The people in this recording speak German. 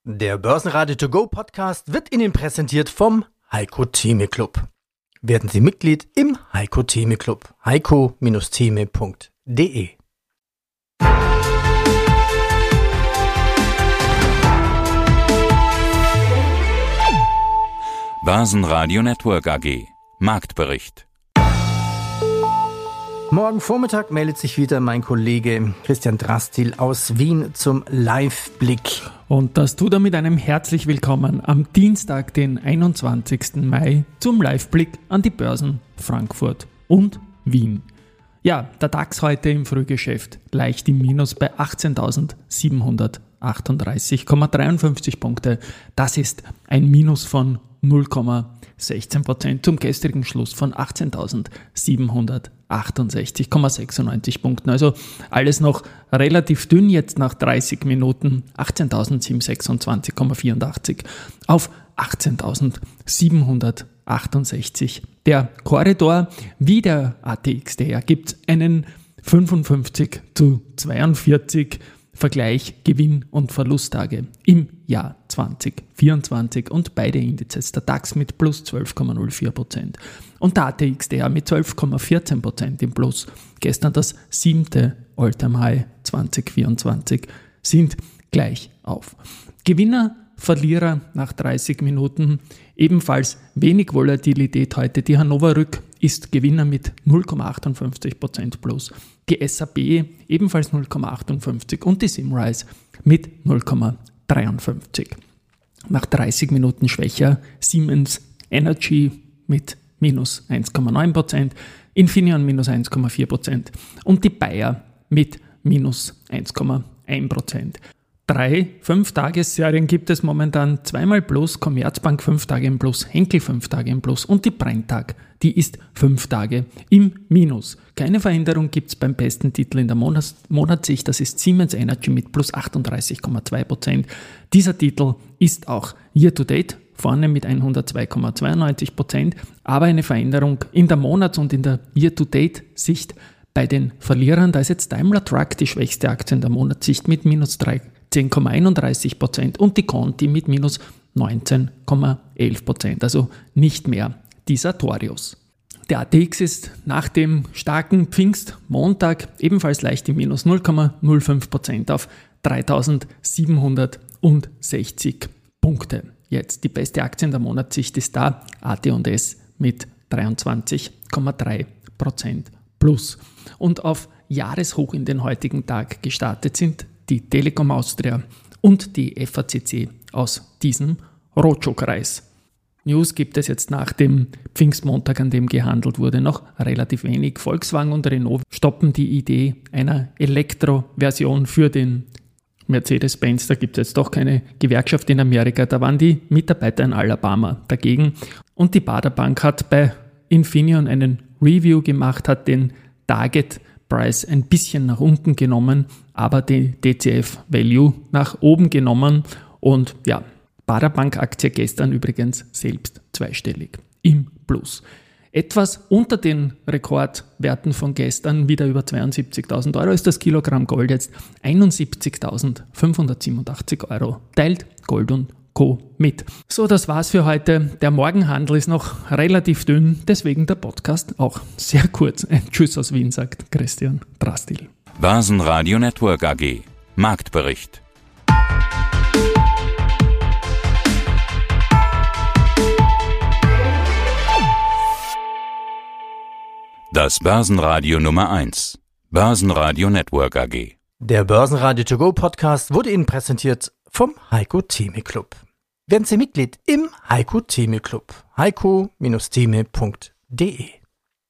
Der Börsenradio To Go Podcast wird Ihnen präsentiert vom Heiko Theme Club. Werden Sie Mitglied im Heiko Theme Club. heiko-theme.de. Börsenradio Network AG. Marktbericht. Morgen Vormittag meldet sich wieder mein Kollege Christian Drastil aus Wien zum Live-Blick. Und das tut er mit einem herzlich willkommen am Dienstag, den 21. Mai, zum Live-Blick an die Börsen Frankfurt und Wien. Ja, der DAX heute im Frühgeschäft leicht im Minus bei 18.738,53 Punkte. Das ist ein Minus von 0,16% zum gestrigen Schluss von 18.768,96 Punkten. Also alles noch relativ dünn, jetzt nach 30 Minuten 18.726,84 auf 18.768. Der Korridor wie der ATX, der gibt einen 55:42 Vergleich Gewinn- und Verlusttage im Jahr 2024 und beide Indizes, der DAX mit plus 12,04% und der ATXDR mit 12,14% im Plus. Gestern das 7. All-Time High 2024 sind gleich auf. Gewinner, Verlierer nach 30 Minuten, ebenfalls wenig Volatilität heute. Die Hannover Rück ist Gewinner mit 0,58% plus. Die SAP ebenfalls 0,58 und die Simrise mit 0,53. Nach 30 Minuten schwächer Siemens Energy mit minus 1,9%, Infineon minus 1,4% und die Bayer mit minus 1,1%. 3 5-Tages-Serien gibt es momentan, zweimal Plus, Commerzbank 5 Tage im Plus, Henkel 5 Tage im Plus und die Brenntag, die ist 5 Tage im Minus. Keine Veränderung gibt es beim besten Titel in der Monatssicht, das ist Siemens Energy mit plus 38,2%. Dieser Titel ist auch Year-to-Date vorne mit 102,92%, aber eine Veränderung in der Monats- und in der Year-to-Date-Sicht bei den Verlierern. Da ist jetzt Daimler Truck die schwächste Aktie in der Monatssicht mit minus 13,31% und die Conti mit minus 19,11%, also nicht mehr die Sartorius. Der ATX ist nach dem starken Pfingstmontag ebenfalls leicht im Minus 0,05% auf 3.760 Punkte. Jetzt die beste Aktie in der Monatssicht ist da, AT&S mit 23,3% plus. Und auf Jahreshoch in den heutigen Tag gestartet sind die Telekom Austria und die FACC aus diesem Roadshow-Kreis. News gibt es jetzt nach dem Pfingstmontag, an dem gehandelt wurde, noch relativ wenig. Volkswagen und Renault stoppen die Idee einer Elektroversion für den Mercedes-Benz. Da gibt es jetzt doch keine Gewerkschaft in Amerika. Da waren die Mitarbeiter in Alabama dagegen. Und die Baader Bank hat bei Infineon einen Review gemacht, hat den Target Price ein bisschen nach unten genommen, aber die DCF Value nach oben genommen. Und ja, Baader Bank Aktie gestern übrigens selbst zweistellig im Plus. Etwas unter den Rekordwerten von gestern, wieder über 72.000 Euro, ist das Kilogramm Gold jetzt 71.587 Euro. Teilt Gold und Co. mit. So, das war's für heute. Der Morgenhandel ist noch relativ dünn, deswegen der Podcast auch sehr kurz. Ein Tschüss aus Wien, sagt Christian Drastil. Börsenradio Network AG. Marktbericht. Das Börsenradio Nummer 1. Börsenradio Network AG. Der Börsenradio To Go Podcast wurde Ihnen präsentiert vom Heiko Theme Club. Werden Sie Mitglied im Heiko Theme Club. heiko-theme.de